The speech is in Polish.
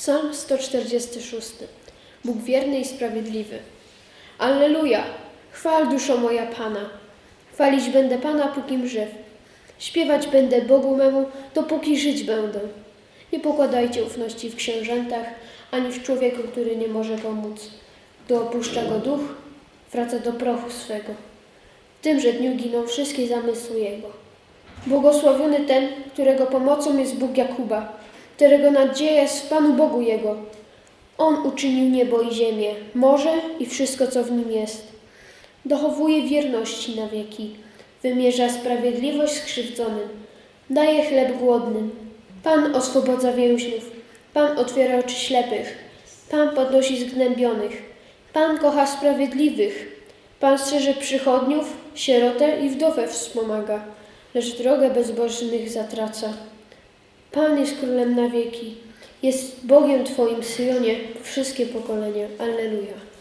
Psalm 146. Bóg wierny i sprawiedliwy. Alleluja! Chwal duszo moja Pana. Chwalić będę Pana, pókim żyw. Śpiewać będę Bogu memu, dopóki żyć będę. Nie pokładajcie ufności w księżętach, ani w człowieku, który nie może pomóc. Gdy opuszcza go duch, wraca do prochu swego. W tymże dniu giną wszystkie zamysły jego. Błogosławiony ten, którego pomocą jest Bóg Jakuba, którego nadzieja jest w Panu Bogu jego. On uczynił niebo i ziemię, morze i wszystko, co w nim jest. Dochowuje wierności na wieki, wymierza sprawiedliwość skrzywdzonym, daje chleb głodnym. Pan oswobodza więźniów, Pan otwiera oczy ślepych, Pan podnosi zgnębionych, Pan kocha sprawiedliwych, Pan strzeże przychodniów, sierotę i wdowę wspomaga, lecz drogę bezbożnych zatraca. Pan jest królem na wieki, jest Bogiem Twoim, Syjonie, po wszystkie pokolenia. Alleluja.